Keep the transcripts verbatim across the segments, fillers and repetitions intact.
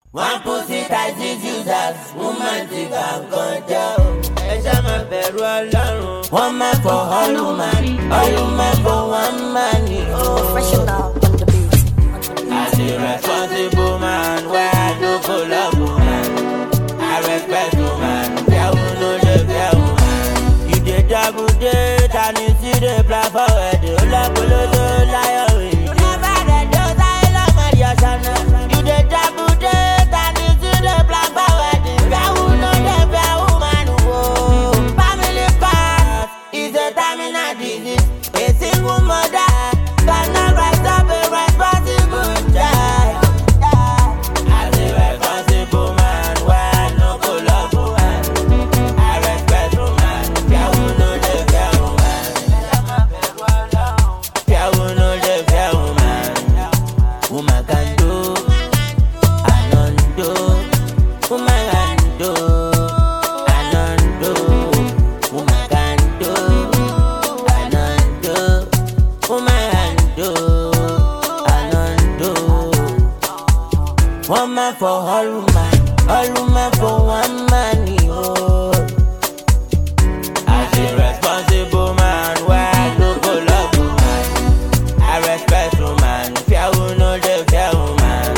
One pussy ties these users, woman think I'm control. Ẹja máa bẹ̀rù Ọlọ́run. One man for all woman, all woman for one man. Professional on the beat. As a responsible man, where I no go love woman. I respect woman, fair woman, no fair woman. You dey double date and you see the plan forward. Olapolodo lion with you. Never the dose I love my dear Shana. You dey double date and you see the plan forward. Fair woman, no fair woman. Whoa, family path is a terminal disease. A single mother cannot rise up a responsible child. As a responsible man, why I no go love woman? I respect woman, fair woman, no fair woman. Fair woman, no fair woman. Woman can do, I don't do. Woman can do, I don't do. Woman can do, I don't do. Woman can do, I don't do. One man for all woman, all woman for one man. Oh. As a responsible man, why I no go love woman? I respect woman, fair woman, no dey fair woman.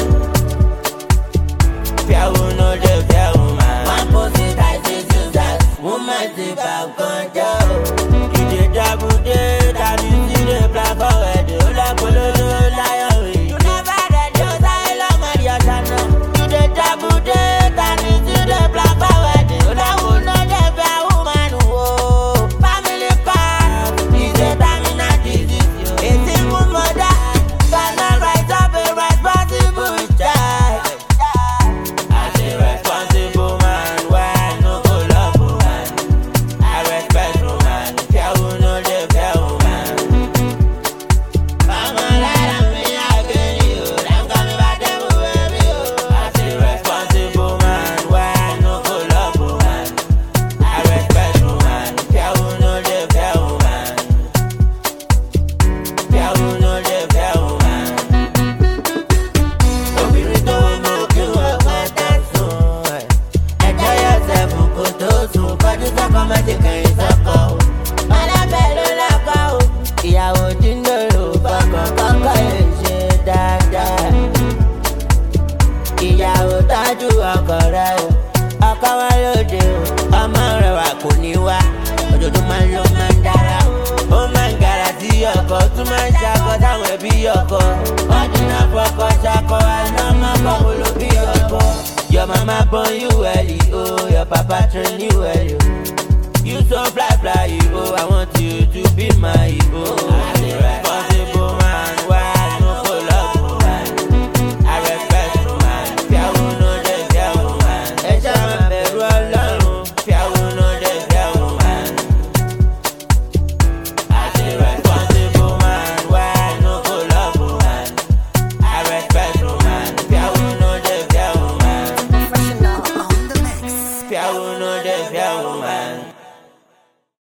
Fair woman, no dey fair woman. One pussy ties these users, woman think I'm control. You dey double date and you see the plan forward. Olapolodo lion with you. You never the dose I love my dear Shana. You dey double date and you see the plan forward. Olapolodo no dey fair woman. Whoa, family path is a terminal disease. A single mother cannot rise up a responsible child. As a responsible man, why I no go love woman? I respect woman, fair woman, no dey fair woman. Mama lie on me again, you. Them call me bad devil, baby, oh. As a responsible man, why I no go love woman? I respect woman, fair woman, no dey fair woman. Fair woman, no dey fair woman. Obìnrin tó mú kí wọ́n pẹ́ tẹ̀sùn. Enjoy yourself, kò tó sùn. Kọjú sọ́kọ, má ṣe kẹ̀yìn sọ́kọ. Mọ́lábẹ́ ló lọ́kọ o. Ìyàwó tí ń lòrò fọkàn kọ́kọ́ lè ṣe dáadáa. Ìyàwó tọ́jú ọkọ rẹ̀ o. Ọkọ wọn lóde o. Ọmọ rẹ̀ wà kò ní wá. Ojoojúmọ́ ló máa ń dára o. Ó máa ń gara sí ọkọ, tún máa ń ṣakọ táwọn ẹbí ọkọ. Wọ́n dínà fọkọ ṣakọ, àná máa kọ́ wo ló bí ọkọ. Your mama born you early, oh, your papa train you early.